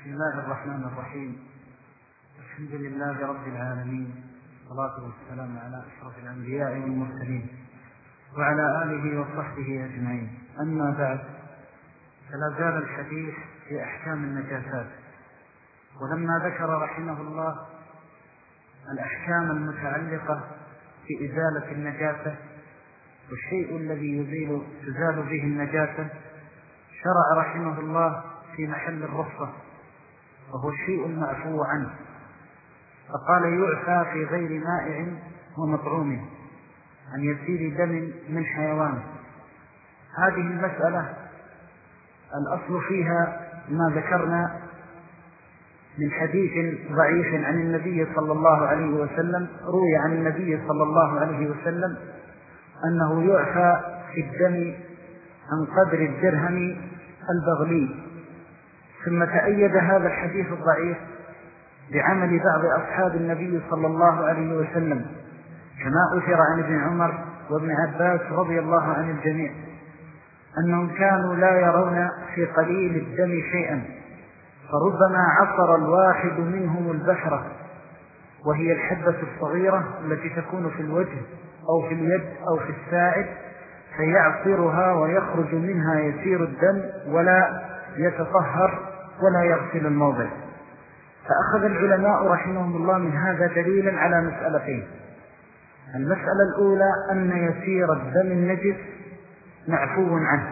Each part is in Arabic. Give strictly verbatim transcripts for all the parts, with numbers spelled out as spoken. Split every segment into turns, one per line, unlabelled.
بسم الله الرحمن الرحيم. الحمد لله رب العالمين، والصلاة والسلام على أشرف الأنبياء والمرسلين وعلى آله وصحبه أجمعين. أما بعد، فلا زال الحديث في أحكام النجاسات، ولما ذكر رحمه الله الأحكام المتعلقة بإزالة النجاسة والشيء الذي يزيل تزال به النجاسة، شرع رحمه الله في محل الرخصة، وهو الشيء المعفو عنه، فقال يعفى في غير مائع ومطعوم عن يسير دم من حيوان. هذه المسألة الأصل فيها ما ذكرنا من حديث ضعيف عن النبي صلى الله عليه وسلم، روي عن النبي صلى الله عليه وسلم أنه يعفى في الدم عن قدر الدرهم البغلي. ثم تأيد هذا الحديث الضعيف بعمل بعض أصحاب النبي صلى الله عليه وسلم، كما أثر عن ابن عمر وابن عباس رضي الله عن الجميع أنهم كانوا لا يرون في قليل الدم شيئا، فربما عصر الواحد منهم البشرة، وهي الحبة الصغيرة التي تكون في الوجه أو في اليد أو في الساعد، فيعصرها ويخرج منها يسير الدم ولا يتطهر ولا يغسل الموضع. فأخذ العلماء رحمهم الله من هذا دليلا على مسألتين. المسألة الأولى أن يسير الدم النجس معفو عنه.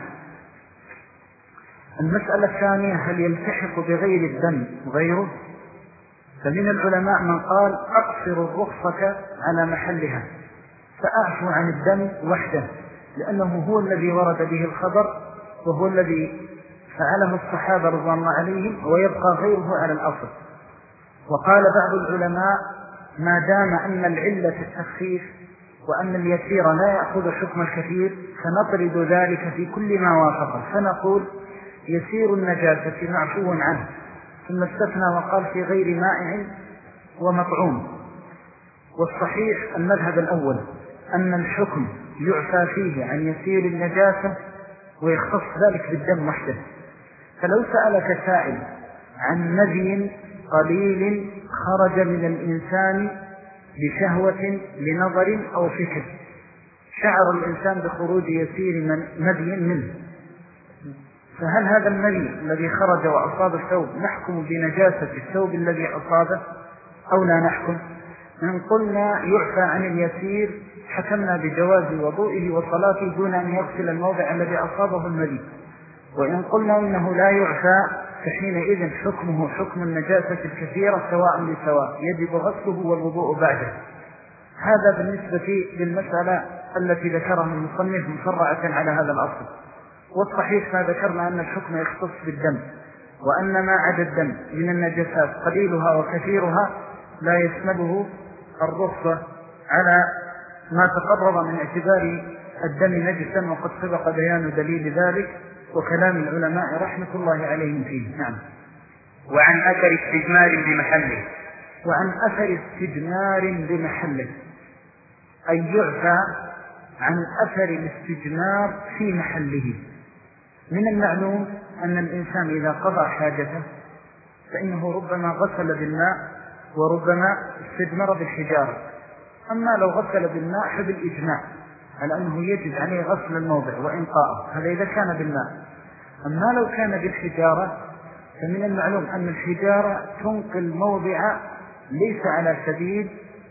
المسألة الثانية هل يلتحق بغير الدم غيره؟ فمن العلماء من قال أقصر الرخصة على محلها، فأعفو عن الدم وحده، لأنه هو الذي ورد به الخبر وهو الذي فعله الصحابة رضوان الله عليهم، ويبقى غيره على الأصل. وقال بعض العلماء ما دام أن العلة التخفيف وأن اليسير لا يأخذ حكم الكثير فنطرد ذلك في كل ما وافقه، فنقول يسير النجاسة معفو عنه، ثم استثنى وقال في غير مائع ومطعوم. والصحيح المذهب الأول أن الحكم يعفى فيه عن يسير النجاسة ويختص ذلك بالدم وحده. فلو سألك سائل عن نذي قليل خرج من الإنسان بشهوة لنظر أو فكر، شعر الإنسان بخروج يسير نذي منه، فهل هذا النذي الذي خرج وأصاب الثوب نحكم بنجاسة الثوب الذي أصابه أو لا نحكم؟ إن قلنا يعفى عن اليسير حكمنا بجواز وضوئه وصلاته دون أن يغسل الموضع الذي أصابه النذي، وإن قلنا إنه لا يعفى فحينئذ حكمه حكم النجاسة الكثيرة سواء بسواء، يجب غسله والوضوء بعده. هذا بالنسبة للمسألة التي ذكرها المصنف مفرعة على هذا الأصل. والصحيح ما ذكرنا أن الحكم يختص بالدم، وأن ما عدا الدم من النجاسات قليلها وكثيرها لا يشمله الرخصة على ما تقرر من اعتبار الدم نجسا، وقد سبق بيان دليل ذلك وكلام العلماء رحمة الله عليهم فيه. نعم.
وعن أثر استجمار بمحله
وعن أثر استجمار بمحله أي يعفى عن أثر الاستجمار في محله. من المعلوم أن الإنسان إذا قضى حاجته فإنه ربما غسل بالماء وربما استجمر بالحجارة. أما لو غسل بالماء فبالإجماع على أنه يجب عليه غسل الموضع وإنقاءه، هذا إذا كان بالماء. أما لو كان بالحجارة فمن المعلوم أن الحجارة تنقل الموضع ليس على سبيل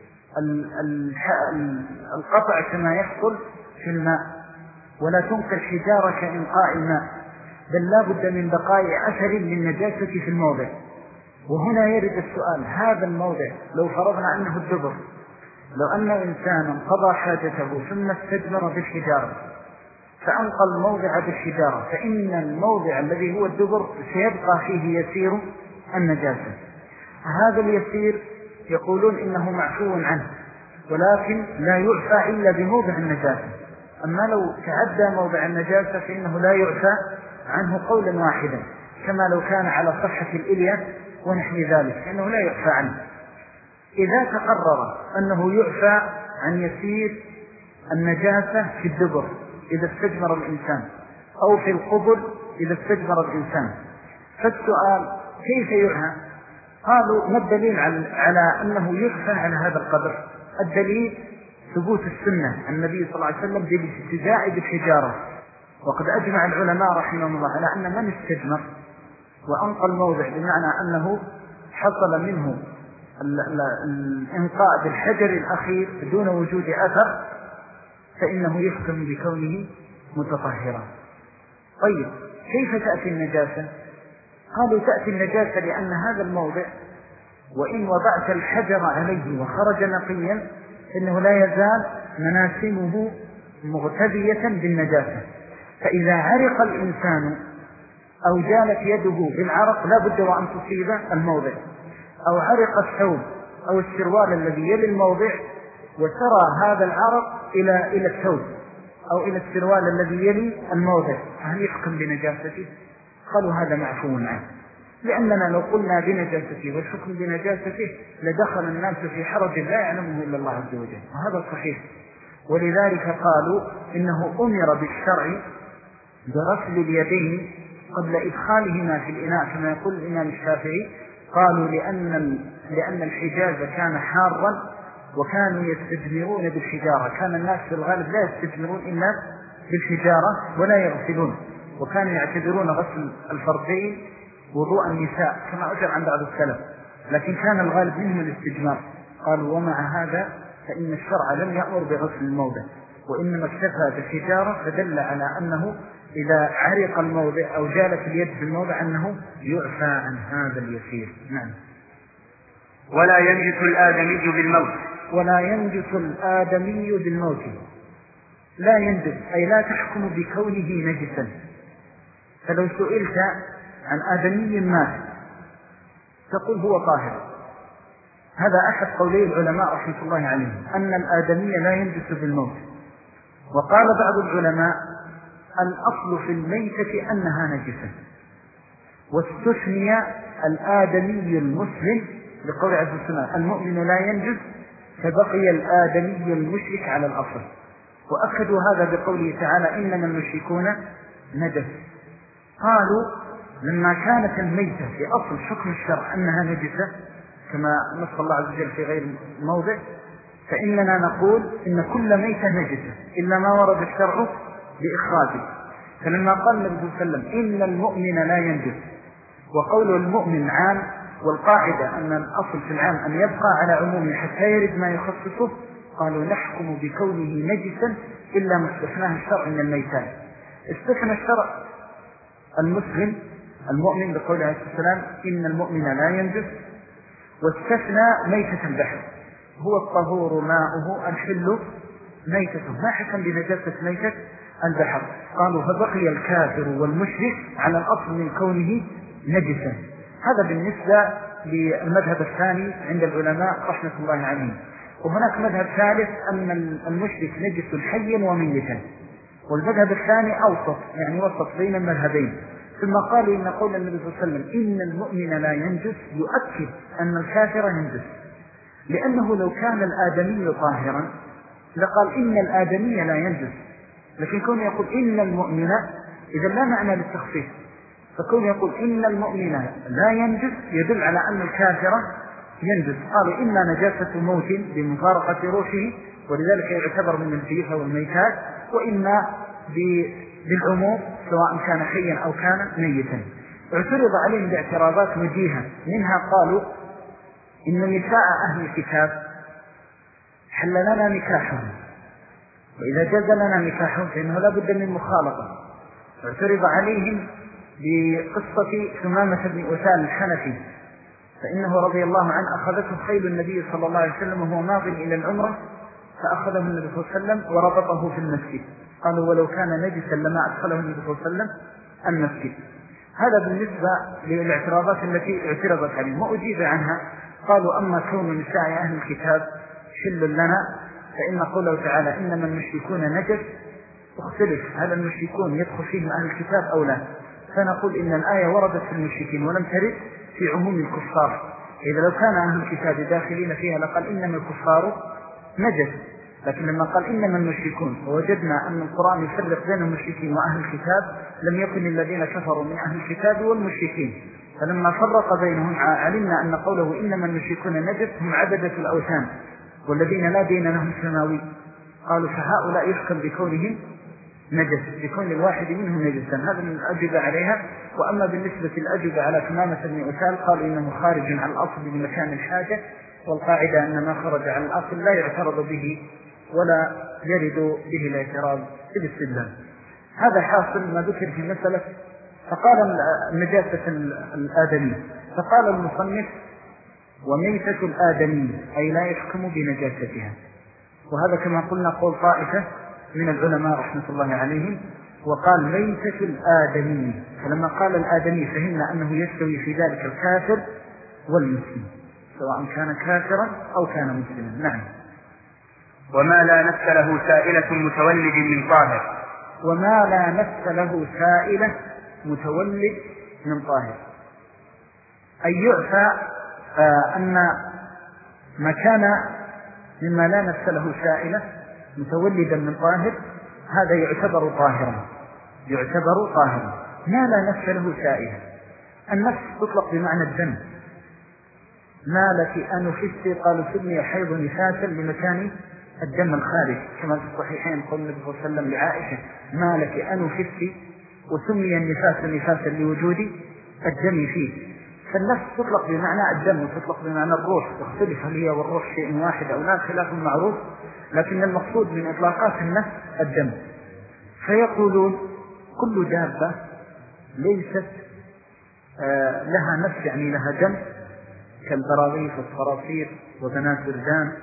القطع كما يحصل في الماء، ولا تنقل حجارة كإنقاء الماء، بل لا بد من بقاء أثر للنجاسة في الموضع. وهنا يرد السؤال، هذا الموضع لو فرضنا أنه الدبر، لو أن إنسانا قضى حاجته ثم استجمر بالحجارة فأنقى الموضع بالحجارة، فإن الموضع الذي هو الدبر سيبقى فيه يسير النجاسة. هذا اليسير يقولون إنه معفو عنه، ولكن لا يعفى إلا بموضع النجاسة. أما لو تعدى موضع النجاسة فإنه لا يعفى عنه قولا واحدا، كما لو كان على صحة الإلية ونحو ذلك فإنه لا يعفى عنه. إذا تقرر أنه يعفى عن يسير النجاسة في الدبر إذا استجمر الإنسان، أو في القبل إذا استجمر الإنسان، فالسؤال كيف يعفى؟ قالوا ما الدليل على أنه يعفى على هذا القدر؟ الدليل ثبوت السنة عن النبي صلى الله عليه وسلم بالاستجاع بالحجارة. وقد أجمع العلماء رحمهم الله على أن من استجمر وأنقى الموضع بمعنى أنه حصل منه الإنقاء بالحجر الأخير دون وجود أثر فإنه يحكم بكونه متطهرا. طيب كيف تأتي النجاسة؟ قالوا تأتي النجاسة لأن هذا الموضع وإن وضعت الحجر عليه وخرج نقيا إنه لا يزال مناسمه مغتدية بالنجاسة. فإذا عرق الإنسان أو جالت يده بالعرق لا بد وأن تصيب الموضع، أو عرق الثوب أو السروال الذي يلي الموضع وسرى هذا العرق إلى إلى الثوب أو إلى السروال الذي يلي الموضع، هل يحكم بنجاسته؟ قالوا هذا معفو عنه، لأننا لو قلنا بنجاسته والحكم بنجاسته لدخل الناس في حرج لا يعلمه إلا الله عز وجل، وهذا صحيح. ولذلك قالوا إنه أمر بالشرع برسل اليدين قبل إدخالهما في الإناء كما يقول الإمام الشافعي. قالوا لأن لأن الحجاز كان حارا وكانوا يستجمرون بالحجارة، كان الناس في الغالب لا يستجمرون إلا بالحجارة ولا يغسلون، وكانوا يعتبرون غسل الفرجين وضوء النساء كما أجر عن بعض السلف، لكن كان الغالب منهم الاستجمار. قالوا ومع هذا فإن الشرع لم يأمر بغسل الموضع وإنما اكتفى بالحجارة، فدل على أنه إذا عرق الموضع أو جالت اليد في الموضع أنه يعفى عن هذا اليسير. نعم.
ولا ينجس الآدمي بالموت.
ولا ينجس الآدمي بالموت، لا ينجس أي لا تحكم بكونه نجسا. فلو سئلت عن آدمي مات تقول هو طاهر، هذا أحد قولي العلماء رحمة الله عليهم أن الآدمي لا ينجس بالموت. وقال بعض العلماء الأصل في الميتة أنها نجسة، واستثني الآدمي المسلم لقول عز وجل المؤمن لا ينجس، فبقي الآدمي المشرك على الأصل. وأخذوا هذا بقوله تعالى إنما المشركون نجس. قالوا لما كانت الميتة في أصل حكم الشرع أنها نجسة كما نص الله عز وجل في غير موضع، فإننا نقول إن كل ميتة نجسة إلا ما ورد الشرع بإخراجه. فلما قال النبي صلى الله عليه وسلم إن المؤمن لا ينجس، وقول المؤمن عام، والقاعدة أن الأصل في العام أن يبقى على عمومه حتى يرد ما يخصصه، قالوا نحكم بكونه نجسا إلا ما استثناه الشرع من الميتان. استثنى الشرع المسلم المؤمن بقول عليه السلام إن المؤمن لا ينجس، واستثنى ميتة البحر هو الطهور ماؤه الحل ميتته، ما حكم بنجاسة ميتة البحر. قالوا فبقي الكافر والمشرك على الأصل من كونه نجسا. هذا بالنسبة للمذهب الثاني عند العلماء رحمة الله عليهم. وهناك مذهب ثالث أن المشرك نجس حيا وميتا، والمذهب الثاني أوسط يعني وسط بين المذهبين. ثم قالوا إن قول النبي صلى الله عليه وسلم إن المؤمن لا ينجس يؤكد أن الكافر ينجس، لأنه لو كان الآدمي طاهرا لقال إن الآدمي لا ينجس، لكن كون يقول إن المؤمن إذا لا معنى للتخصيص، فكون يقول إن المؤمن لا ينجس يدل على أن الكافر ينجس. قالوا إما نجاسة موت بمفارقة روحه ولذلك يعتبر من الجيفة والميتات، وإما بالعموم سواء كان حيا أو كان ميتا. اعترض عليهم باعتراضات وجيهة، منها قالوا إن نساء أهل الكتاب حل لنا نكاحهم، وإذا جاز لنا نكاحهم فإنه لا بد من مخالطة. اعترض عليهم بقصة ثمامة بن أسال الحنفي، فإنه رضي الله عنه أخذته خيل النبي صلى الله عليه وسلم وهو ناظر إلى العمرة، فأخذه النبي صلى الله عليه وسلم وربطه في المسجد. قالوا ولو كان نجسا لما أدخله النبي صلى الله عليه وسلم المسجد. هذا بالنسبة للاعتراضات التي اعترضت عليهم وأجيب عنها. قالوا أما كون نساء أهل الكتاب حل لنا فإن قوله تعالى إنما المشركون نجس اختلف هل المشركون يدخل فيهم أهل الكتاب أو لا، فنقول إن الآية وردت في المشركين ولم ترد في عموم الكفار. إذا لو كان أهل الكتاب داخلين فيها لقال إنما الكفار نجس، لكن لما قال إنما المشركون ووجدنا أن القرآن يفرق بين المشركين وأهل الكتاب لم يكن الذين كفروا من أهل الكتاب والمشركين، فلما فرق بينهم علمنا أن قوله إنما المشركون نجس هم عبدة الأوثان والذين لا دين لهم سماوي، قالوا فهؤلاء يحكم بكونهم نجس، بكون الواحد منهم نجسا. هذا من الأجوبة عليها. وأما بالنسبة للأجوبة على ثمامة بن أسال قالوا إنه خارج عن الأصل بمكان الحاجة، والقاعدة أن ما خرج عن الأصل لا يعترض به ولا يرد به الاعتراض بالاستدلال. هذا حاصل ما ذكر في مسألة. فقال النجاسة الآدمية، فقال المصنف وميتة الآدمية أي لا يحكم بنجاستها، وهذا كما قلنا قول طائفة من العلماء رحمة الله عليهم، وقال ميتة الآدمية، فلما قال الآدمي فهمنا أنه يستوي في ذلك الكافر والمسلم سواء كان كافرا أو كان مسلما. نعم.
وما لا نفس له سائلة متولد من طاهر،
وما لا نفس له سائلة متولد من طاهر، أي يعفى آه أن ما كان مما لا نفس له سائلة متولدا من طاهر هذا يعتبر طاهرا، يعتبر طاهرا. ما لا نفس له سائلة، النفس تطلق بمعنى الدم. ما لك أنفسي قالوا سمي حيض نفاسا لمكان الدم الخارج، كما في الصحيحين قول النبي صلى الله عليه وسلم لعائشة ما لك أنفسي، وسمي النفاس نفاسا لوجود الدم فيه. فالنفس تطلق بمعنى الدم وتطلق بمعنى الروح، تختلف هل هي والروح شيء واحد أو لا، خلاف معروف، لكن المقصود من إطلاقات النفس الدم. فيقولون كل دابة ليست آه لها نفس يعني لها دم كالبراغيث والصراصير وبنات بردان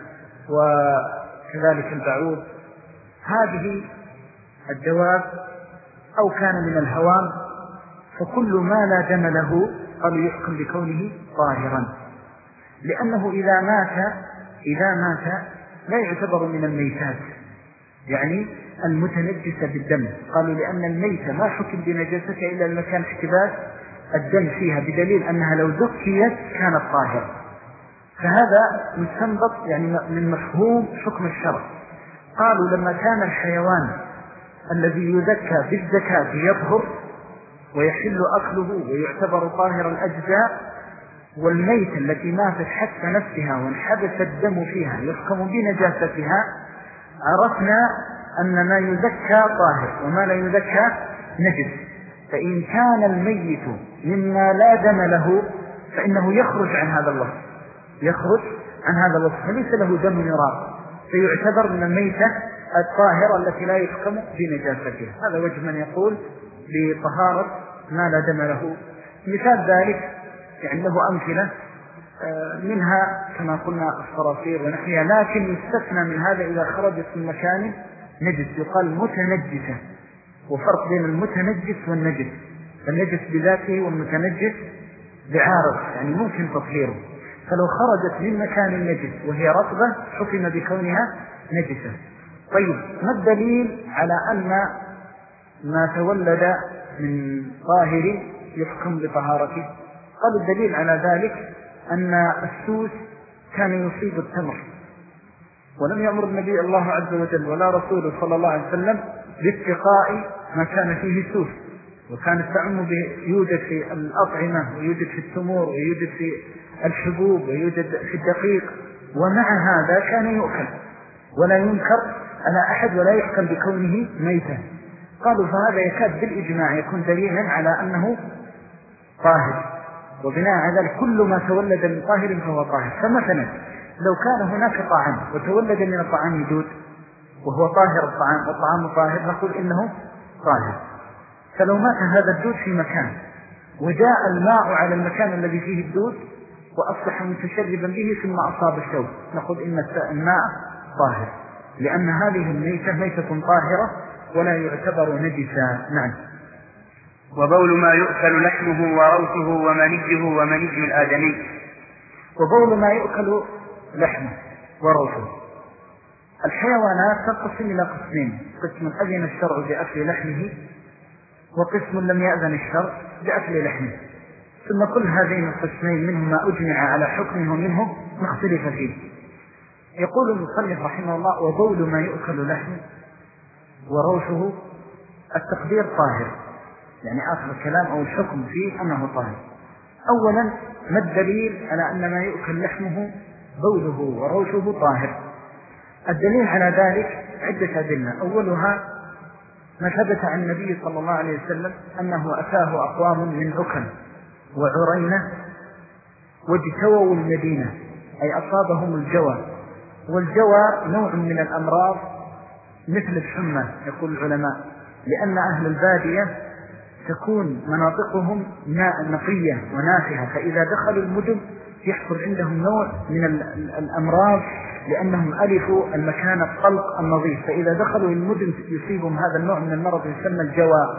وكذلك البعوض، هذه الدواب أو كان من الهوام، فكل ما لا دم له قالوا يحكم بكونه طاهرا، لأنه إذا مات إذا مات لا يعتبر من الميتات يعني المتنجسة بالدم، قالوا لأن الميتة ما حكم بنجاسته إلا المكان احتباس الدم فيها، بدليل أنها لو زكيت كانت طاهرة. فهذا مستنبط يعني من مفهوم حكم الشرع. قالوا لما كان الحيوان الذي يزكى بالزكاة يطهر ويحل أكله ويعتبر طاهر الأجزاء، والميت التي ماتت حتى نفسها وانحبس الدم فيها يحكم بنجاستها، عرفنا أن ما يزكى طاهر وما لا يزكى نجس. فإن كان الميت مما لا دم له فإنه يخرج عن هذا الوصف، يخرج عن هذا الوصف فليس له دم يراق، فيعتبر من الميتة الطاهرة التي لا يحكم بنجاستها. هذا وجه من يقول بطهارة ما لا دم له. مثال ذلك يعني له أمثلة منها كما قلنا الصراصير ونحيها، لكن يستثنى من هذا إذا خرجت من مكان نجس يقال متنجسة، وفرق بين المتنجس والنجس، النجس بذاته والمتنجس بعارض يعني ممكن تطهيره. فلو خرجت من مكان النجس وهي رطبة حكم بكونها نجسة. طيب ما الدليل على أن ما تولد من طاهر يحكم بطهارته؟ قال الدليل على ذلك أن السوس كان يصيب التمر، ولم يأمر النبي الله عز وجل ولا رسوله صلى الله عليه وسلم باتقاء ما كان فيه سوس، وكانت تعم به يوجد في الأطعمة ويوجد في التمور ويوجد في الحبوب ويوجد في الدقيق، ومع هذا كان يؤكل ولا ينكر على أحد ولا يحكم بكونه ميتا. قالوا فهذا يكاد بالإجماع يكون دليلا على أنه طاهر، وبناء على ذلك كل ما تولد من طاهر فهو طاهر. فمثلا لو كان هناك طعام وتولد من الطعام دود وهو طاهر الطعام والطعام طاهر نقول إنه طاهر. فلو مات هذا الدود في مكان وجاء الماء على المكان الذي فيه الدود وأصبح متشربا به ثم أصاب الثوب نقول إن الماء طاهر، لأن هذه الميتة ميتة طاهرة ولا يعتبر نجسا. نعم.
وبول ما يؤكل لحمه وروثه ومنيه ومني الآدمي.
وبول ما يؤكل لحمه وروثه، الحيوانات تنقسم إلى قسمين، قسم أذن الشرع بأكل لحمه وقسم لم يأذن الشرع بأكل لحمه، ثم كل هذين القسمين منهم ما أجمع على حكمه ومنهم ما اختلف فيه. يقول المصنف رحمه الله: وبول ما يؤكل لحمه وروشه التقدير طاهر، يعني آخر الكلام أو الحكم فيه أنه طاهر. أولا، ما الدليل على أن ما يؤكل لحمه بوله وروشه طاهر؟ الدليل على ذلك عدة أدلة. أولها ما ثبت عن النبي صلى الله عليه وسلم أنه أتاه أقوام من عكن وعرينة واجتووا المدينة، أي أصابهم الجوى. والجوى نوع من الأمراض مثل الحمى يقول العلماء، لأن أهل البادية تكون مناطقهم نقية ونافعة، فإذا دخلوا المدن يحصل عندهم نوع من الأمراض لأنهم ألفوا المكان الطلق النظيف، فإذا دخلوا المدن يصيبهم هذا النوع من المرض يسمى الجوى.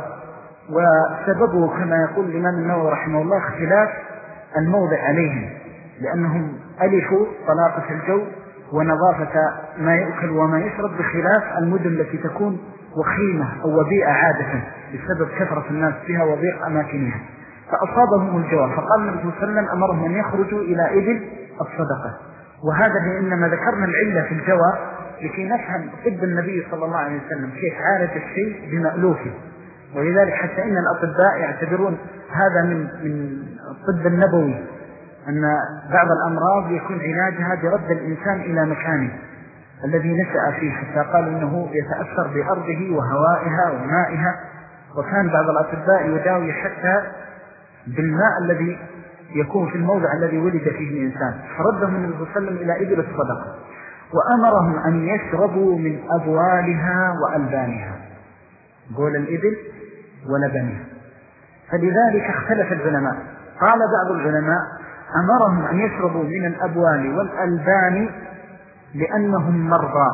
وسببه كما يقول الإمام النووي رحمه الله اختلاف الموضع عليهم، لأنهم ألفوا طلاقة الجو ونظافة ما يأكل وما يشرب، بخلاف المدن التي تكون وخيمة أو وبيئة عادة بسبب كثرة الناس فيها وضيق أماكنها، فأصابهم الجوع. فقال النبي صلى الله عليه وسلم أمرهم أن يخرجوا إلى إبل الصدقة. وهذا لأنما ذكرنا العلة في الجوع لكي نفهم طب النبي صلى الله عليه وسلم كيف عالج الشيء بمألوفه. ولذلك حتى إن الأطباء يعتبرون هذا من من الطب النبوي، أن بعض الأمراض يكون علاجها برد الإنسان إلى مكانه الذي نشأ فيه، حتى قالوا إنه يتأثر بأرضه وهوائها ومائها. وكان بعض الأطباء يداوي حتى بالماء الذي يكون في الموضع الذي ولد فيه الإنسان. فردهم النبي صلى الله عليه وسلم إلى إبل الصدقة، وأمرهم أن يشربوا من أبوالها وألبانها، بول الإبل ولبنها. فلذلك اختلف العلماء. قال بعض العلماء أمرهم أن يشربوا من الأبوال والألبان لأنهم مرضى،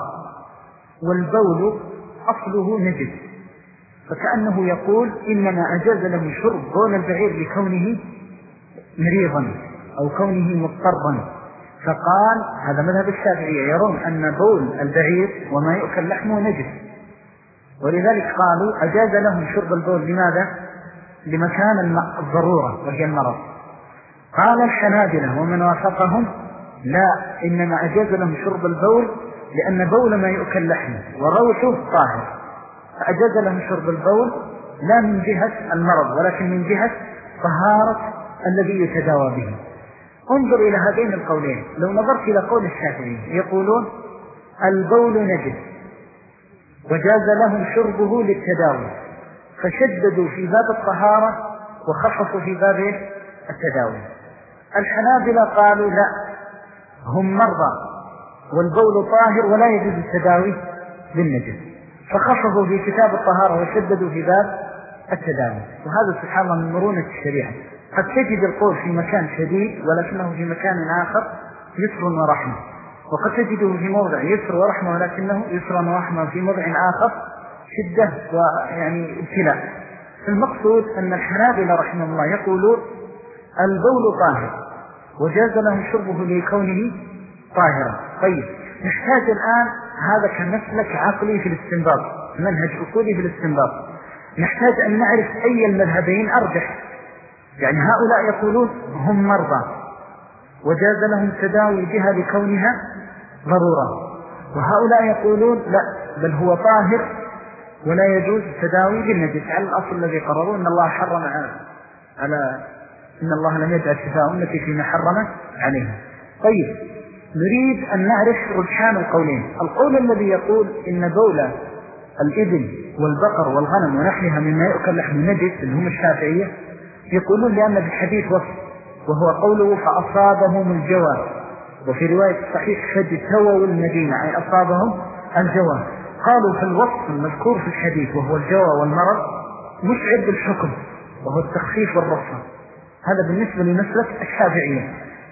والبول أصله نجس، فكأنه يقول إنما أجاز له شرب بول البعير لكونه مريضا أو كونه مضطرا. فقال هذا مذهب الشافعية، يرون أن بول البعير وما يؤكل لحمه نجس، ولذلك قالوا أجاز لهم شرب البول. لماذا؟ لمكان الضرورة وهي المرض. قال الحنابلة ومن وافقهم لا، إنما أجاز لهم شرب البول لأن بول ما يؤكل لحمه وروشه طاهر، فأجاز لهم شرب البول لا من جهة المرض ولكن من جهة طهارة الذي يتداوى به. انظر إلى هذين القولين. لو نظرت إلى قول الشافعي يقولون البول نجس وجاز لهم شربه للتداوي، فشددوا في باب الطهارة وخففوا في باب التداوي. الحنابلة قالوا لا، هم مرضى والبول طاهر ولا يجوز التداوي بالنجس، فخففوا في كتاب الطهارة وشددوا في باب التداوي. وهذا سبحان الله من مرونة الشريعة. قد تجد القول في مكان شديد ولكنه في مكان آخر يسر ورحمة، وقد تجده في موضع يسر ورحمة ولكنه يسر ورحمة في موضع آخر شدة ويعني ابتلاء. المقصود أن الحنابلة رحمه الله يقولون البول طاهر وجاز لهم شربه لكونه طاهرا. طيب نحتاج الآن هذا كمسلك عقلي في الاستنباط، منهج أصولي في الاستنباط، نحتاج أن نعرف أي المذهبين أرجح. يعني هؤلاء يقولون هم مرضى وجاز لهم تداوي بها لكونها ضرورة، وهؤلاء يقولون لا، بل هو طاهر ولا يجوز التداوي بالنجس، على الأصل الذي قرروا أن الله حرم على إن الله لم يجعل شفاء أمتي فيما حرم عليها. طيب نريد أن نعرف رجحان القولين. القول الذي يقول إن بول الإبل والبقر والغنم ونحلها مما يؤكل لحم نجس اللي هم الشافعية، يقولون لأن في الحديث وصف وهو قوله فأصابهم الجوى، وفي رواية صحيح فاجتووا المدينة أي أصابهم الجوى. قالوا في الوصف المذكور في الحديث وهو الجوى والمرض مشعر بالحكم وهو التخفيف والرخصة. هذا بالنسبة لمسلك الشافعية.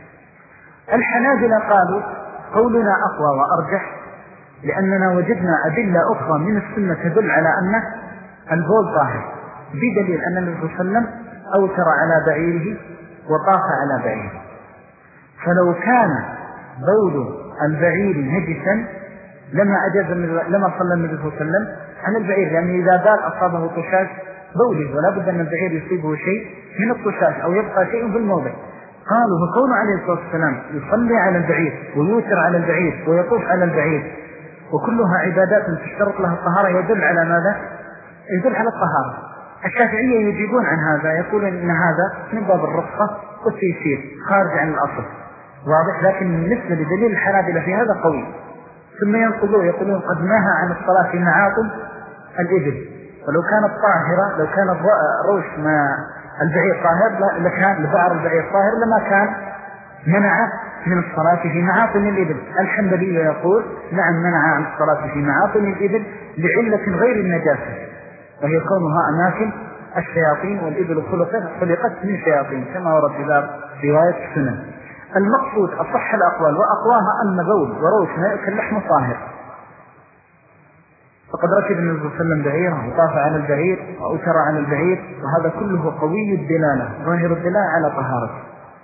الحنابلة قالوا قولنا أقوى وأرجح لأننا وجدنا أدلة أخرى من السنة تدل على أن البول طاهر، بدليل أن النبي صلى الله عليه وسلم أوتر على بعيره وطاف على بعيره. فلو كان بول البعير نجسا لما أجاز لما صلى النبي صلى الله عليه وسلم عن البعير، لأن إذا بال أصابه طشاش بوله ولا بد أن البعير يصيبه شيء من الطشاش أو يبقى شيء في الموضع. قالوا فكون عليه الصلاة والسلام يصلي على البعير ويوتر على البعير ويطوف على البعير وكلها عبادات تشترط لها الطهارة يدل على ماذا؟ يدل على الطهارة. الشافعية يجيبون عن هذا، يقولون إن هذا من باب الرخصة والتيسير خارج عن الأصل، واضح. لكن بالنسبة لدليل الحنابلة في هذا قوي. ثم ينقضوا يقولون قد نهى عن الصلاة في معاطم الإبل، ولو كانت طاهرة، لو كان روش ما البعير طاهر لكان لبعر البعير طاهر لما كان منع من الصلاة في معاطم الإبل. الحنبلي يقول نعم منع عن الصلاة في معاطم الإبل لعلة غير النجاسة، وهي كونها أماكن الشياطين، والإبل خلقت من شياطين كما ورد في باب رواية السنن. المقصود أصح الأقوال وأقواها أن بول وروش ما يأكل لحم طاهر. فقد ركب النبي صلى الله عليه وسلم بعيره وطاف على البعير وأوتر على البعير، وهذا كله قوي الدلالة ظاهر الدلالة على طهارته.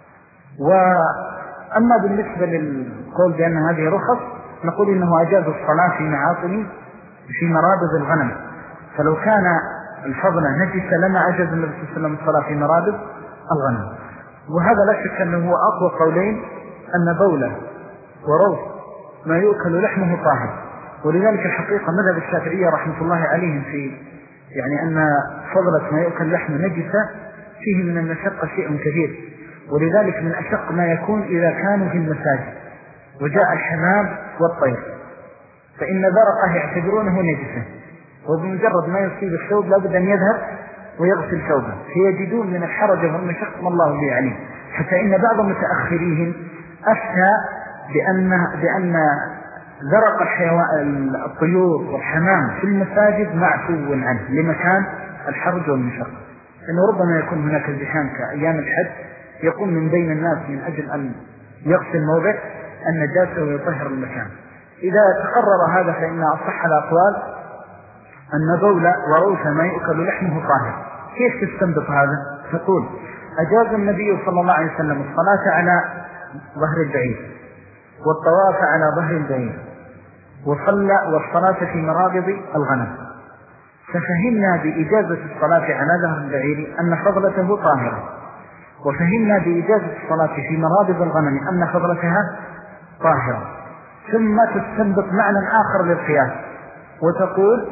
وأما بالنسبة للقول بأن هذه رخص نقول إنه أجاز الصلاة في معاطم في مرابض الغنم، فلو كان الفضل نجس لما أجاز النبي صلى الله عليه وسلم الصلاة في مرابض الغنم. وهذا لا شك أنه هو أقوى قولين، أن بوله وروث ما يؤكل لحمه طاهر. ولذلك الحقيقة مذهب الشافعية رحمة الله عليهم في يعني أن فضلة ما يؤكل لحمه نجسة فيه من المشقة شيء كبير، ولذلك من أشق ما يكون إذا كانوا في المساجد وجاء الحمام والطير، فإن برقه يعتبرونه نجسة، وبمجرد ما يصيب الثوب لابد أن يذهب ويغسل ثوبه، فيجدون من الحرج والمشقة ما الله به عليه. حتى إن بعض متأخرين أفتى بأن بأن ذرق الحيوان الطيور والحمام في المساجد معفو عنه لمكان الحرج والمشقة، لأنه ربما يكون هناك ازدحام كأيام الحج، يقوم من بين الناس من أجل أن يغسل موضع النجاسة ويطهر المكان. إذا تقرر هذا فإن أصح الأقوال أن بول وروث ما يؤكل لحمه طاهر. كيف تستنبط هذا؟ تقول أجاز النبي صلى الله عليه وسلم الصلاة على ظهر البعير والطواف على ظهر البعير وصلى والصلاة في مرابض الغنم، ففهمنا بإجازة الصلاة على ظهر البعير أن فضلته طاهرة، وفهمنا بإجازة الصلاة في مرابض الغنم أن فضلتها طاهرة. ثم تستنبط معنى آخر للقياس وتقول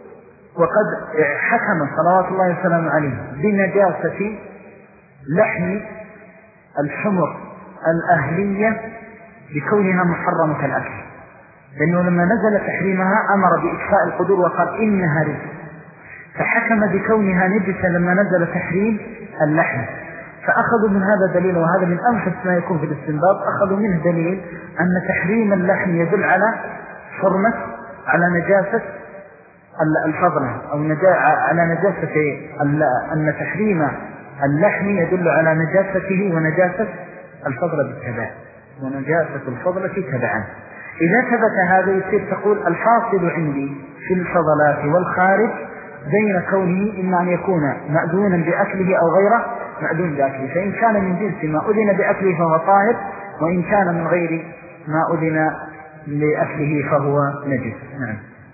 وقد حكم صلوات الله وسلامه عليه بنجاسة لحم الحمر الأهلية بكونها محرمة الأكل، لأنه لما نزل تحريمها أمر بإكفاء القدور وقال إنها رجس، فحكم بكونها نجسة لما نزل تحريم اللحم. فأخذوا من هذا دليل، وهذا من أنفس ما يكون في الاستنباط، أخذوا منه دليل أن تحريم اللحم يدل على حرمة على نجاسة الفضلة، أو على نجاسة أن تحريم اللحم يدل على نجاسته ونجاسة الفضلة بالتبع، ونجاسة الفضلة تبعا. إذا ثبت هذا يصير تقول الحاصل عندي في الفضلات والخارج بين كونه إما أن يكون مأذونا بأكله أو غيره مأذون بأكله، فإن كان من جنس ما أذن بأكله فهو طاهر، وإن كان من غير ما أذن لأكله فهو نجس. نعم.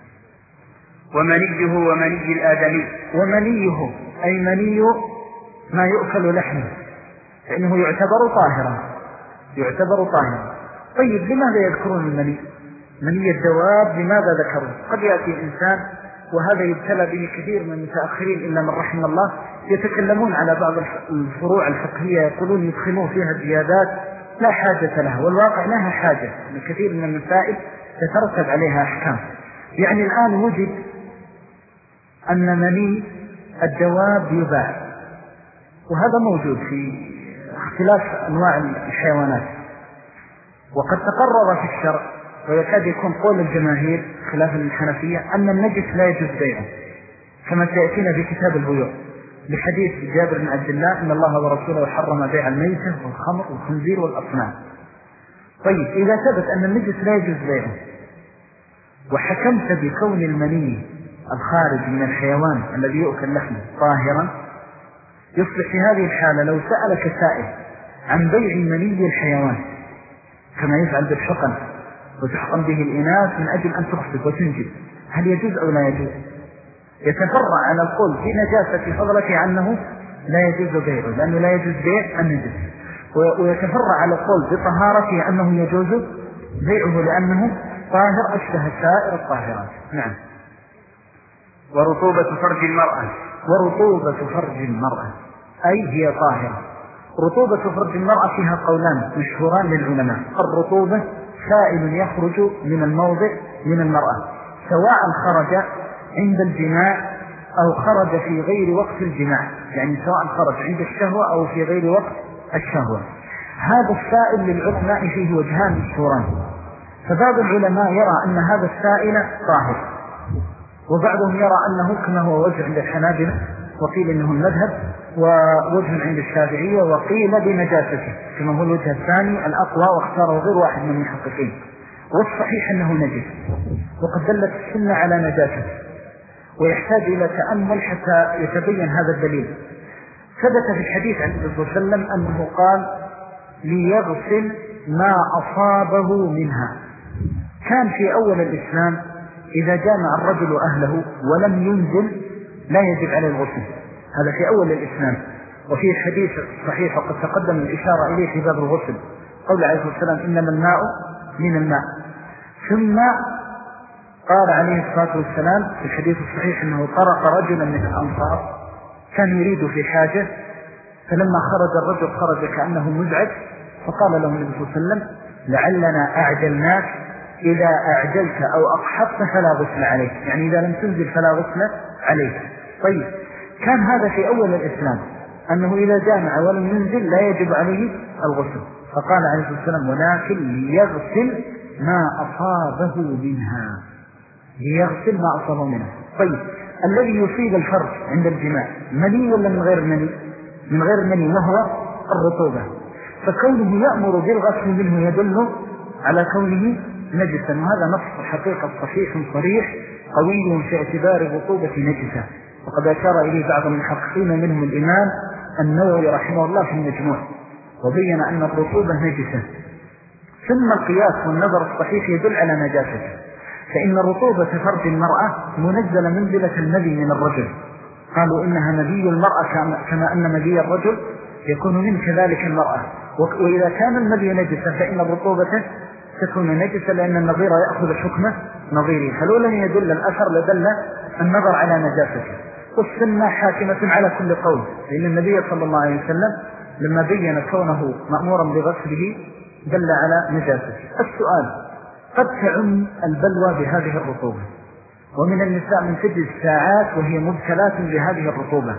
ومنيه ومني الآدمي.
ومنيه أي مني ما يؤكل لحمه، فإنه يعتبر طاهرا يعتبر طاهرا. طيب لماذا يذكرون المني؟ مني الدواب لماذا ذكروا؟ قد يأتي إنسان، وهذا يبتلى به كثير من المتأخرين إلا من رحم الله، يتكلمون على بعض الفروع الفقهية يقولون يدخلون فيها زيادات لا حاجة لها، والواقع لها حاجة، من كثير من المسائل تترتب عليها أحكام. يعني الآن وجد أن مني الدواب يباع، وهذا موجود في اختلاف أنواع الحيوانات، وقد تقرر في الشرع ويكاد يكون قول الجماهير خلاف الحنفية أن النجس لا يجوز بيعه، كما سيأتينا في كتاب البيوع بحديث جابر بن عبد الله إن الله ورسوله حرم بيع الميتة والخمر والخنزير والأصنام. طيب إذا ثبت أن النجس لا يجوز بيعه وحكمت بكون المني الخارج من الحيوان الذي يؤكل لحمه طاهرا، يصبح في هذه الحالة لو سألك سائل عن بيع مني الحيوان كما يفعل بالحقن وتحقن به الإناث من أجل أن تخصب وتنجب، هل يجوز أو لا يجوز؟ يتفرع على القول في نجاسة فضلته عنه لا يجوز بيعه، لأنه لا يجوز بيع النجس. ويتفرع على القول بطهارته أنه يجوز بيعه لأنه طاهر أشبه سائر الطاهرات. نعم.
ورطوبة فرج المرأة
ورطوبة فرج المرأة أي هي طاهرة. رطوبة فرج المرأة فيها قولان مشهوران للعلماء. الرطوبة سائل يخرج من الموضع من المرأة سواء خرج عند الجماع أو خرج في غير وقت الجماع، يعني سواء خرج عند الشهوة أو في غير وقت الشهوة. هذا السائل للعلماء فيه وجهان مشهوران، فبعض العلماء يرى أن هذا السائل طاهر، وبعضهم يرى أنه كما هو وجه عند الحنابلة وقيل إنه المذهب، ووجه عند الشافعية وقيل بنجاسته كما هو الوجه الثاني الأقوى واختاره غير واحد من المحققين. والصحيح أنه نجس، وقد دلت السنة على نجاسته، ويحتاج إلى تأمل حتى يتبين هذا الدليل. ثبت في الحديث عن النبي صلى الله عليه وسلم أنه قال ليغسل ما أصابه منها. كان في أول الإسلام إذا جامع الرجل أهله ولم ينزل لا يجب عليه الغسل، هذا في أول الإسلام. وفي الحديث صحيح وقد تقدم الإشارة إليه في باب الغسل قول عليه الصلاة والسلام إنما الماء من الماء. ثم قال عليه الصلاة والسلام في الحديث الصحيح أنه طرق رجلا من الأنصار كان يريد في حاجة، فلما خرج الرجل خرج كأنه مزعج، فقال له النبي صلى الله عليه وسلم لعلنا أعجلناك، إذا أعجلت أو أقحطت فلا غسل عليك، يعني إذا لم تنزل فلا غسل عليك. طيب، كان هذا في أول الإسلام أنه إذا جامع ولم ينزل لا يجب عليه الغسل، فقال عليه الصلاة والسلام ولكن ليغسل ما أصابه منها، ليغسل ما أصابه منها. طيب، الذي يصيب الفرج عند الجماع مني ولا من غير مني؟ من غير مني، وهو الرطوبة، فكونه يأمر بالغسل منه يدل على كونه نجسا، وهذا نص حقيقة صحيح صريح قوي في اعتبار الرطوبة نجسة، وقد أشار إليه بعض المحققين منهم الإمام النووي رحمه الله في المجموع، وبين أن الرطوبة نجسة. ثم القياس والنظر الصحيح يدل على نجاسته، فإن رطوبة فرج المرأة منزل منزلة المذي من الرجل، قالوا إنها مذي المرأة كما أن مذي الرجل يكون من كذلك المرأة، وإذا كان المذي نجسة فإن الرطوبة تكون نجسة، لأن النظير يأخذ حكمه نظيره، فلولا يدل الأثر لدل النظر على نجاسته. والسنة حاكمة على كل قول، لأن النبي صلى الله عليه وسلم لما بين كونه مأمورا بغسله دل على نجاسته. السؤال: قد تعم البلوى بهذه الرطوبة، ومن النساء من تجلس ساعات وهي مبتلات بهذه الرطوبة،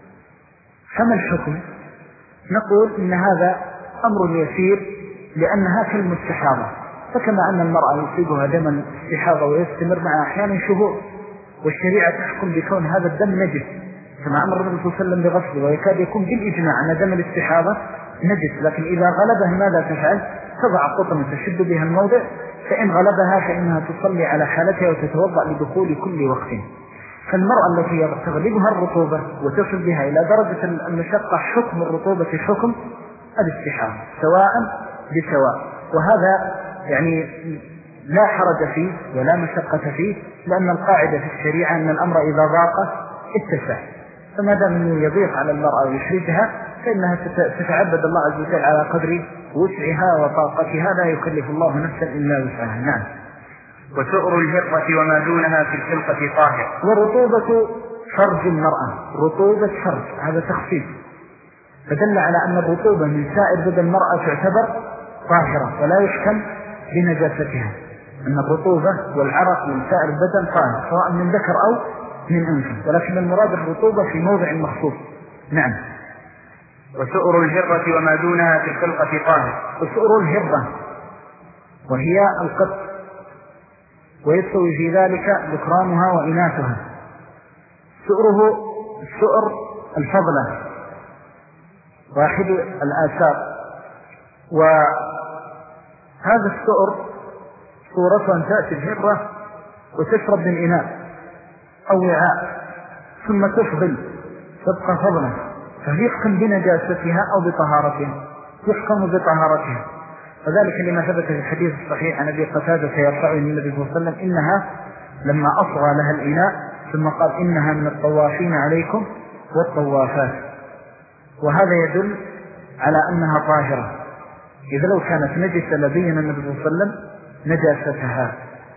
فما الحكم؟ نقول إن هذا أمر يسير لأنها كالمستحاضة، فكما أن المرأة يصيبها دم استحاضة ويستمر معها أحيانا شهور، والشريعة تحكم بكون هذا الدم نجس كما أمر الرسول صلى الله عليه وسلم بغسله، ويكاد يكون بالإجماع أن دم الاستحاضة نجس، لكن إذا غلبها ماذا تفعل؟ تضع قطن تشد بها الموضع، فإن غلبها فإنها تصلي على حالتها وتتوضأ لدخول كل وقت. فالمرأة التي تغلبها الرطوبة وتصل بها إلى درجة المشقة حكم الرطوبة حكم الاستحاضة سواء بسواء، وهذا يعني لا حرج فيه ولا مشقة فيه، لأن القاعدة في الشريعة أن الأمر إذا ضاق اتسع، فما دام أنه يضيق على المرأة ويحرجها فإنها تتعبد الله عز وجل على قدر وسعها وطاقتها، لا يكلف الله نفسا إلا وسعها. نعم.
وسؤر الهرة وما دونها في الخلقة طاهر.
ورطوبة فرج المرأة، رطوبة فرج هذا تخصيص، فدل على أن الرطوبة من سائر بدن المرأة تعتبر طاهرة ولا يحكم بنجاستها، أن الرطوبة والعرق من سائر البدن طاهر سواء من ذكر أو من أنثى، ولكن المراد الرطوبة في موضع مخصوص. نعم.
وسؤر الهرة وما دونها في الخلقة طاهر.
وسؤر الهرة وهي القط، ويستوي في ذلك ذكرانها وإناثها. سؤره السؤر الفضلة واحد الآثار، وهذا السؤر صورته أن تأتي الهرة وتشرب من إناء أو وعاء ثم تفضل تبقى فضلا، فيحكم بنجاستها أو بطهارتها، يحكم بطهارتها، فذلك لما ثبت في الحديث الصحيح عن أبي قتادة يرفعه النبي صلى الله عليه وسلم إنها لما أصغى لها الإناء ثم قال إنها من الطوافين عليكم والطوافات. وهذا يدل على أنها طاهرة، إذا لو كانت نجسة لبين النبي صلى الله عليه وسلم نجاستها.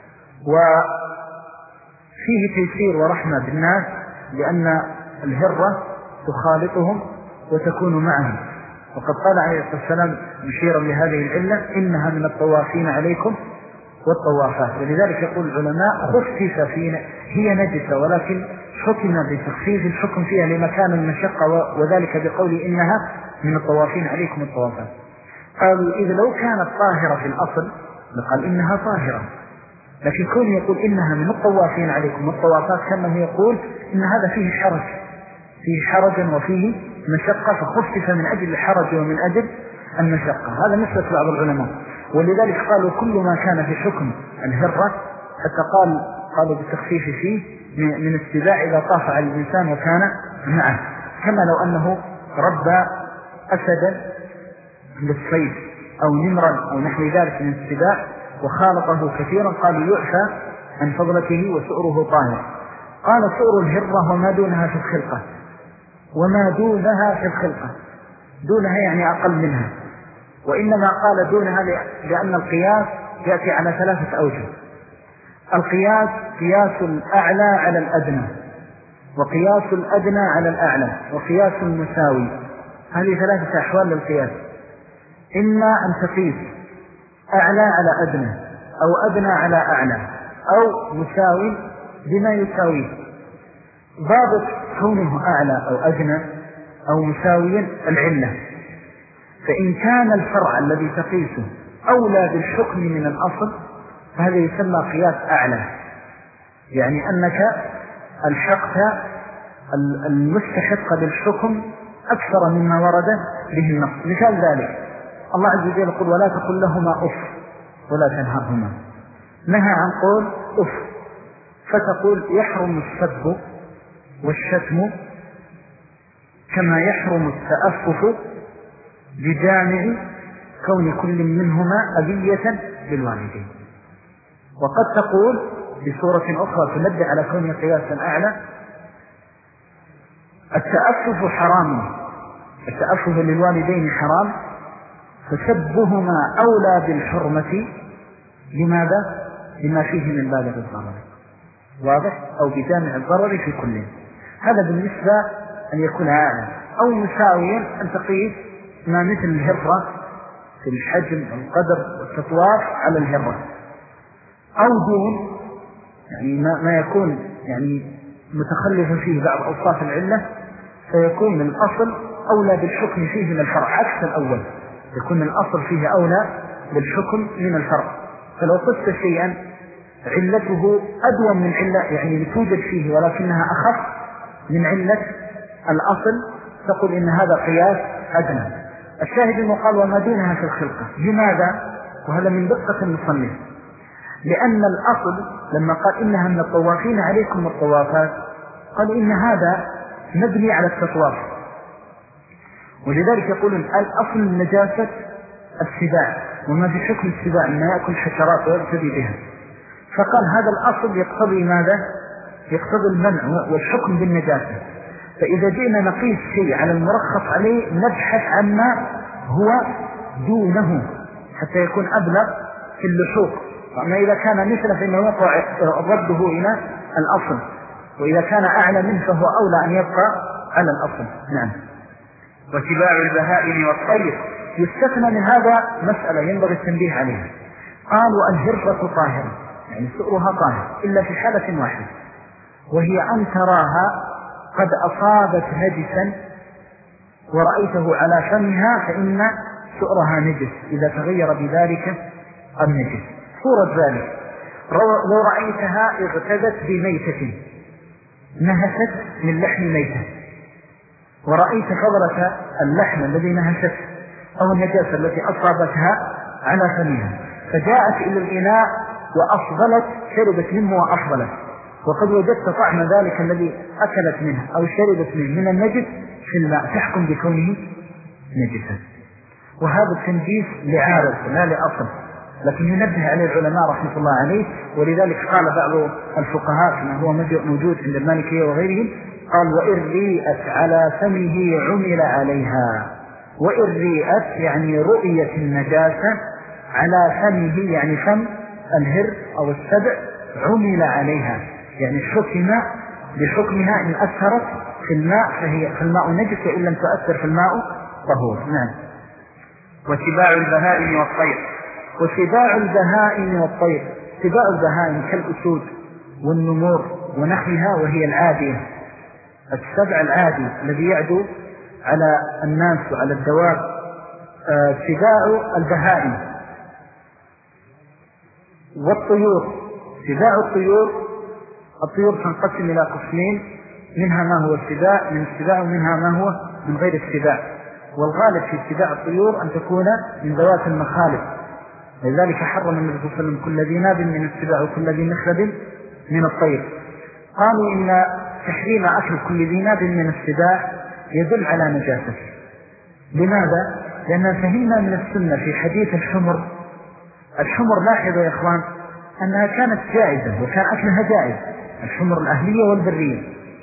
وفيه تيسير ورحمة بالناس، لأن الهرة تخالطهم وتكون معهم، وقد قال عليه الصلاة والسلام مشيرا لهذه العلة: إنها من الطوافين عليكم والطوافات. ولذلك يقول العلماء: خفف فينا، هي نجسة ولكن حكم بتخفيف الحكم فيها لمكان المشقة، وذلك بقول إنها من الطوافين عليكم والطوافات. قالوا إذا لو كانت طاهرة في الأصل لقال إنها طاهرة، لكن كون يقول إنها من الطوافين عليكم والطوافات كأنه يقول إن هذا فيه حرج، فيه حرجا وفيه مشقة، فخفف من أجل الحرج ومن أجل المشقة. هذا نسبة بعض العلماء، ولذلك قالوا كل ما كان في حكم الهرة، حتى قال قالوا بالتخفيف فيه من السباع إذا طاف على الإنسان وكان معه، كما لو أنه ربى أسدا للصيد أو نمرا أو نحو ذلك من السباع وخالطه كثيرا، قالوا يعفى عن فضلته وسؤره طاهر. قال سؤر الهرة وما دونها في الخلقة، وما دونها في الخلقة، دونها يعني أقل منها، وإنما قال دونها لأن القياس يأتي على ثلاثة أوجه. القياس قياس الأعلى على الأدنى، وقياس الأدنى على الأعلى، وقياس المساوي. هذه ثلاثة أحوال للقياس: إما أن تقيس أعلى على أدنى، أو أدنى على أعلى، أو مساوي بما يساويه. ضابط كونه أعلى أو أدنى أو مساويا العلة، فإن كان الفرع الذي تقيسه أولى بالحكم من الأصل فهذا يسمى قياس أعلى، يعني أنك الحقت المستحق بالحكم أكثر مما ورد به النص. مثال ذلك الله عز وجل يقول: ولا تقل لهما أف ولا تنهرهما. نهى عن قول أف، فتقول يحرم السب والشتم كما يحرم التأفف بجامع كون كل منهما أذية للوالدين. وقد تقول بصورة أخرى تنبه على كون قياسا أعلى: التأفف حرام، التأفف للوالدين حرام، فسبهما أولى بالحرمة. لماذا؟ لما فيه من بالغ الضرر، واضح؟ أو بجامع الضرر في كل. هذا بالنسبة أن يكون أعلى. أو مساويا أن تقيس ما مثل الهرة في الحجم والقدر والتطواف على الهرة، أو دون يعني ما يكون يعني متخلفا فيه بعض أوصاف العلة، فيكون من الأصل أولى بالحكم فيه من الفرع، عكس الأول يكون من الأصل فيه أولى بالحكم من الفرع. فلو قست شيئا علته أدوم من علة يعني لتوجد فيه ولكنها أخف من علة الأصل، تقول إن هذا قياس أدنى. الشاهد أنه قال: وما دونها في الخلقة. لماذا؟ وهذا من دقة المصنف، لأن الأصل لما قال إنها من الطوافين عليكم والطوافات، قال إن هذا مبني على التطواف، ولذلك يقول الأصل النجاسة السباع، وما في حكم السباع إنه يأكل حشرات ويرتدي بها. فقال هذا الأصل يقتضي ماذا؟ يقتضي المنع والحكم بالنجاسة. فإذا جئنا نقيس شيء على المرخص عليه نبحث عما هو دونه حتى يكون أبلغ في اللحوق. أما إذا كان مثله فإنه يقع رده إلى الأصل، وإذا كان أعلى منه فهو أولى أن يبقى على الأصل. نعم.
واتباع البهائم والطير.
يستثنى من هذا مسألة ينبغي التنبيه عليها. قالوا الهرة طاهرة، يعني سؤرها طاهر، إلا في حالة واحدة، وهي أن تراها قد أصابت نجسا ورأيته على فمها فإن سؤرها نجس إذا تغير بذلك النجس. صورة ذلك لو رأيتها اغتدت بميتة، نهشت من لحم ميتة، ورأيت فضلة اللحم الذي نهشت أو النجاسة التي أصابتها على فمها، فجاءت إلى الإناء وأفضلت، شربت منه وأفضلت، وقد وجدت طعم ذلك الذي أكلت منه أو شربت منه من النجس في الماء، تحكم بكونه نجسا. وهذا التنجيس لعارض لا لأصل، لكن ينبه عليه العلماء رحمة الله عليه. ولذلك قال بعض الفقهاء كما هو موجود عند المالكية وغيرهم، قال: وإن ريئت على فمه عمل عليها. وإن رئت يعني رؤية النجاسة على فمه يعني فم الهر أو السبع عمل عليها، يعني حكم بحكمها إن أثرت في الماء فهي في الماء نجس، وإن لم تؤثر في الماء طهور. نعم.
وسباع البهائم والطير.
وسباع البهائم والطير، سباع البهائم كالأسود والنمور ونحوها وهي العادية، السبع العادي الذي يعدو على الناس وعلى الدواب. آه سباع البهائم والطيور. سباع الطيور، الطيور تنقسم إلى قسمين، منها ما هو السباع من السباع ومنها ما هو من غير السباع، والغالب في سباع الطيور أن تكون من ذوات المخالب، لذلك حرم النبي صلى الله عليه وسلم كل ذي ناب من السباع وكل ذي مخلب من الطير. قالوا إن تحريم أكل كل ذي ناب من السباع يدل على نجاسته. لماذا؟ لأننا فهمنا من السنة في حديث الحمر. الحمر لاحظوا يا إخوان أنها كانت جائزة وكان أكلها جائز، الحمر الأهلية والبرية.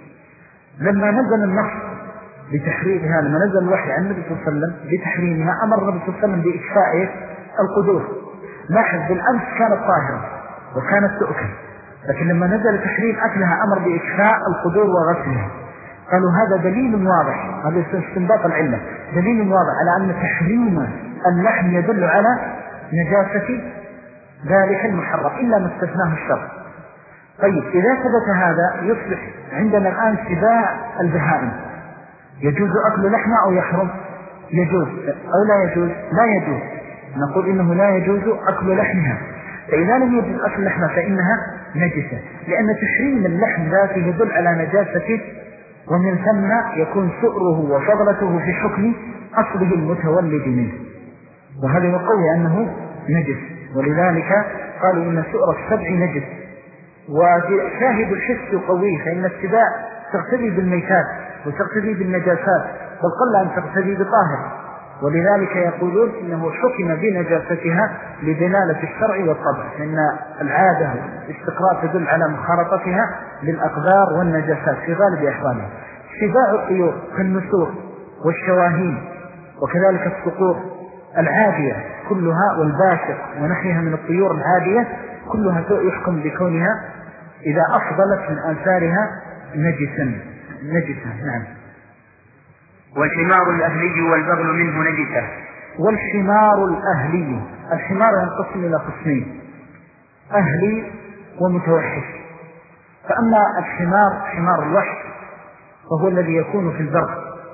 لما نزل النص بتحريمها، لما نزل الوحي عن النبي صلى الله عليه وسلم بتحريمها، أمر النبي صلى الله عليه وسلم بإكفاء القدور. لاحظ بالأمس كانت طاهرة وكانت تؤكل، لكن لما نزل تحريم أكلها أمر بإكفاء القدور وغسلها. قالوا هذا دليل واضح، هذا استنباط العلة، دليل واضح على أن تحريم اللحم يدل على نجاسة ذلك المحرم إلا ما استثناه الشرع. طيب إذا ثبت هذا يصبح عندنا الآن سباع البهائم، يجوز أكل لحمه أو يحرم؟ يجوز أو لا يجوز؟ لا يجوز. نقول إنه لا يجوز أكل لحمها، فإذا لم يجوز أكل لحمها فإنها نجسة، لأن تحريم اللحم ذاته يدل على نجاسته، ومن ثم يكون سؤره وفضلته في حكم أصله المتولد منه، وهذا يقوي أنه نجس. ولذلك قالوا إن سؤر السبع نجس، وشاهد الحس يقويه، فإن السباع تقتدي بالميتات وتقتدي بالنجاسات، بل قل أن تقتدي بطاهر، ولذلك يقولون إنه حكم بنجاستها لدلالة الشرع والطبع، فإن العادة الاستقراء تدل على مخالطتها للأقدار والنجاسات في غالب أحوالها. سباع الطيور كالنسور والشواهين وكذلك الصقور العادية كلها والباشر ونحيها من الطيور العادية كلها يحكم بكونها إذا أفضلت من آثارها نجسا نجسا. نعم.
والحمار الأهلي والبغل منه نجسة.
والحمار الأهلي، الحمار ينقسم إلى قسمين، أهلي ومتوحش. فأما الحمار حمار الوحش فهو الذي يكون في البر،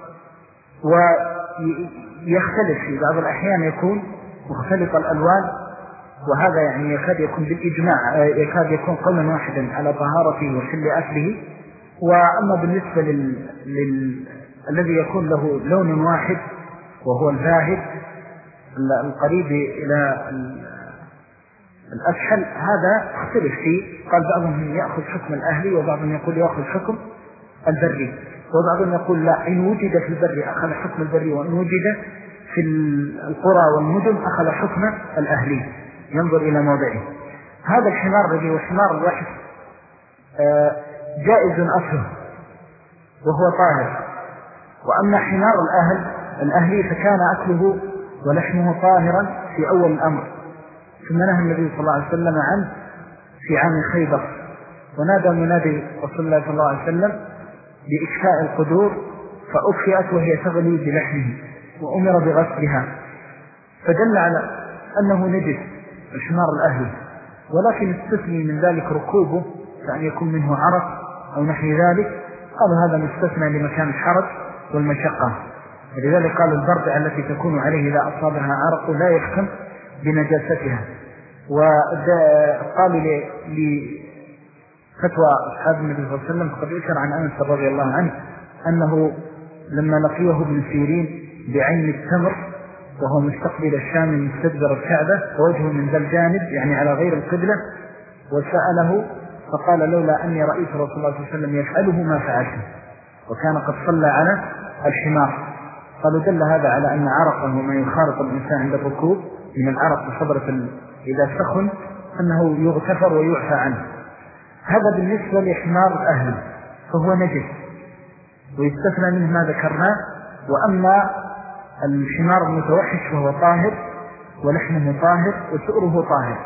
ويختلف في بعض الأحيان يكون مختلط الألوان، وهذا يعني يكاد يكون بالإجماع يكاد يكون قولا واحدا على طهارته وحل أكله. وأما بالنسبة لل... لل... الذي يكون له لون واحد وهو الباهت القريب إلى الأسحل، هذا اختلف فيه. قال بعضهم يأخذ حكم الأهلي وبعضهم يقول يأخذ حكم البري، وبعضهم يقول لا، إن وجد في البري أخذ حكم البري، وإن وجد في القرى والمدن أخذ حكم الأهلي، ينظر إلى موضعه. هذا الحمار الذي هو حمار الوحش جائز أكله وهو طاهر. وأما حمار الأهل الأهلي فكان أكله ولحمه طاهرا في أول الأمر، ثم نهى النبي صلى الله عليه وسلم عنه في عام خيبر، ونادى منادي رسول الله صلى الله عليه وسلم بإكفاء القدور، فأكفئت وهي تغلي بلحمه وأمر بغسلها، فدل على أنه نجس الحمار الأهلي. ولكن استثني من ذلك ركوبه، فأن يكون منه عرق أو نحو ذلك، قالوا هذا مستثنى لمكان الحرج والمشقة، ولذلك قال البرد التي تكون عليه إذا أصابها عرق لا يحكم بنجاستها. وقالوا لفتوى أصحاب النبي صلى الله عليه وسلم قد ذكر عن أنس رضي الله عنه أنه لما لقيه ابن سيرين بعين التمر وهو مستقبل الشام مستدبر الكعبة ووجهه من ذا الجانب يعني على غير القبلة، وسأله فقال لولا أني رأيت رسول الله صلى الله عليه وسلم يفعله ما فعلته، وكان قد صلى على الحمار. قالوا دل هذا على أن عرقه ما يخالط الإنسان عند الركوب من العرق بصبرة إذا سخن أنه يغتفر ويعفى عنه. هذا بالنسبة لحمار الأهل فهو نجس ويستثنى منه ما ذكرناه. وأما الحمار المتوحش وهو طاهر ولحمه طاهر وسؤره طاهر.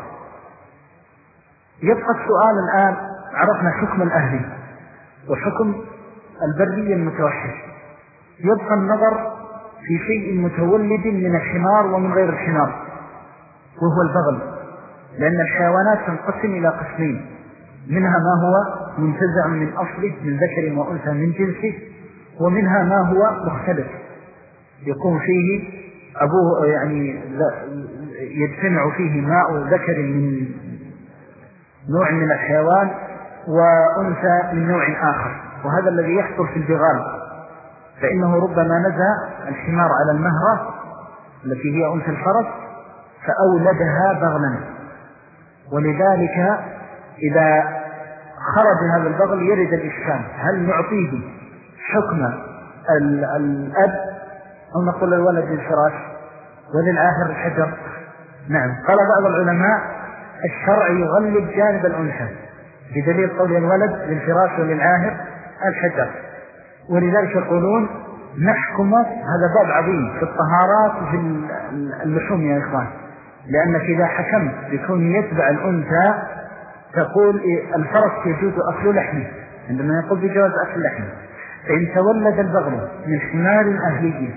يبقى السؤال الآن، عرفنا حكم الأهلي وحكم البري المتوحش، يبقى النظر في شيء متولد من الحمار ومن غير الحمار وهو البغل، لأن الحيوانات تنقسم إلى قسمين، منها ما هو منتزع من أصله من ذكر وأنثى من جنسه، ومنها ما هو مختلف يكون فيه أبوه يعني يجتمع فيه ماء ذكر من نوع من الحيوان وأنثى من نوع آخر، وهذا الذي يحصل في البغال، فإنه ربما نزع الحمار على المهرة التي هي أنثى الفرس فأولدها بغلا، ولذلك إذا خرج هذا البغل يرد الإشكال، هل نعطيه حكم الأب أو نقول الولد للفراش وللآخر الحجر؟ نعم، قال بعض العلماء الشرع يغلب جانب الأنثى بدليل قول الولد للفراش وللآخر الحجر، ولذلك يقولون نحكم، هذا باب عظيم في الطهارات وفي اللحوم يا إخوان، لأنك إذا حكمت بكون يتبع الأنثى تقول الفرس يجوز أكل لحمه عندما يقول بجواز أكل لحمه، فإن تولد البغل من حمار أهلي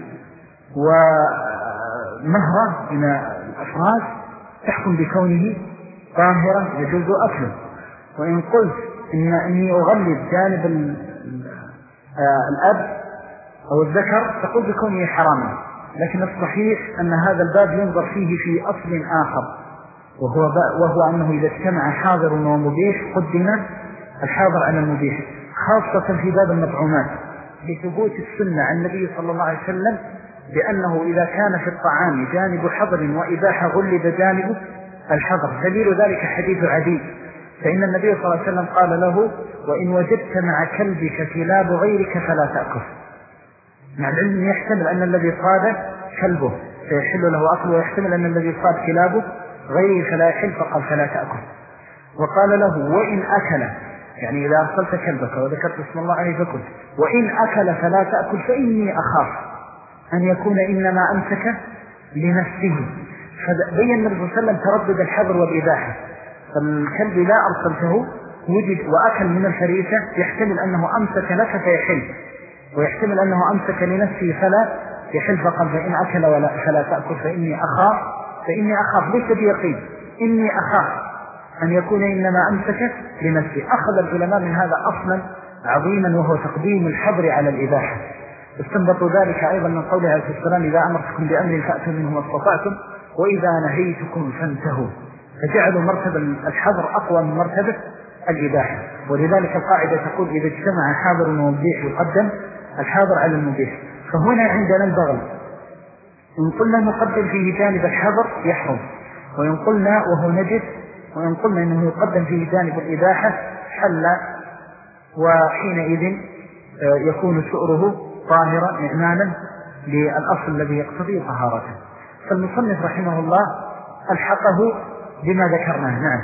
ومهرة من الأفراس تحكم بكونه طاهرا يجوز أكله. وإن قلت إن إني أغلب جانب الأب أو الذكر تقول بكونه حراما، لكن الصحيح أن هذا الباب ينظر فيه في أصل آخر، وهو, وهو أنه إذا اجتمع حاضر ومبيح قدم الحاضر على المبيح، خاصة في باب المطعومات لثبوت السنة عن النبي صلى الله عليه وسلم بأنه إذا كان في الطعام جانب حظر وإباحة غلب جانب الحظر. دليل ذلك حديث عدي، فإن النبي صلى الله عليه وسلم قال له وإن وجدت مع كلبك كلاب غيرك فلا تأكل، مع العلم يحتمل أن الذي صاد كلبه فيحل له أكله، ويحتمل أن الذي صاد كلابه غيره فلا يحل، فقال فلا تأكل. وقال له وإن أكل، يعني إذا أرسلت كلبك وذكرت اسم الله عليه فكل، وإن أكل فلا تأكل فإني أخاف أن يكون إنما أمسك لنفسه. فبين النبي صلى الله عليه وسلم تردد الحظر والإباحة، فالكلب لا أرسلته وجد وأكل من الفريسة يحتمل أنه أمسك لك فيحل، ويحتمل أنه أمسك لنفسه فلا يحل، فقال فإن أكل ولا فلا تأكل فإني أخاف فإني أخاف ليس بيقين، إني أخاف أن يكون إنما أمسك لنفسه. أخذ العلماء من هذا أصلا عظيما وهو تقديم الحظر على الإباحة. استنبطوا ذلك أيضا من قوله عليه السلام إذا أمرتكم بأمر فأتوا منه ما استطعتم وإذا نهيتكم فانتهوا، فجعلوا مرتبة الحظر أقوى من مرتبة الإباحة. ولذلك القاعدة تقول إذا اجتمع حاضر ومبيح يقدم الحاضر على المبيح. فهنا عندنا البغل إن قلنا نقدم فيه جانب الحظر يحرم، وإن قلنا وهو نجس، وإن قلنا إنه يقدم فيه جانب الإباحة حل، وحينئذ يكون سؤره طاهرا إعمالا للأصل الذي يقتضي طهارته. فالمصنف رحمه الله ألحقه بما ذكرناه. نعم.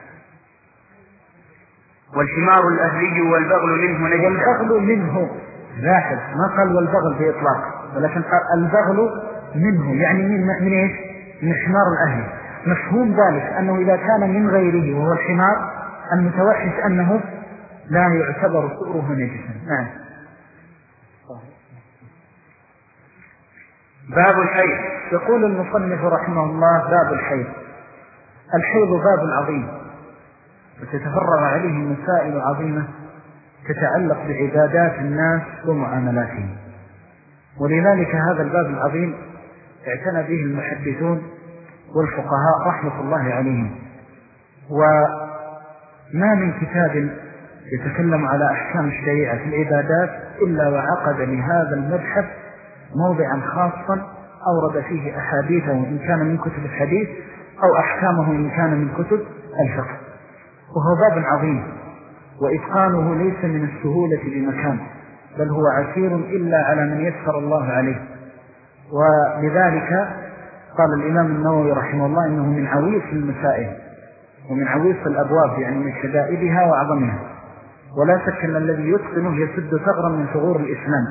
والحمار الأهلي والبغل منه نجس.
والبغل منه، لاحظ ما قال والبغل بإطلاق، ولكن قال البغل منه، يعني من من إيش؟ من حمار الأهلي. مفهوم ذلك أنه إذا كان من غيره وهو الحمار المتوحش أنه لا يعتبر سؤره نجسا. نعم.
باب الحيض.
يقول المصنف رحمه الله باب الحيض. الحيض باب عظيم وتتفرع عليه مسائل عظيمة تتعلق بعبادات الناس ومعاملاتهم، ولذلك هذا الباب العظيم اعتنى به المحدثون والفقهاء رحمة الله عليهم. وما من كتاب يتكلم على أحكام الشريعة في العبادات إلا وعقد لهذا المبحث موضعا خاصا أورد فيه أحاديثه إن كان من كتب الحديث أو أحكامه إن كان من كتب الفقه. وهو باب عظيم وإتقانه ليس من السهولة بمكان، بل هو عسير إلا على من يسر الله عليه. ولذلك قال الإمام النووي رحمه الله إنه من عويص المسائل ومن عويص الأبواب، يعني من شدائدها وعظمها. ولا شك أن الذي يتقنه يسد ثغرا من ثغور الإسلام.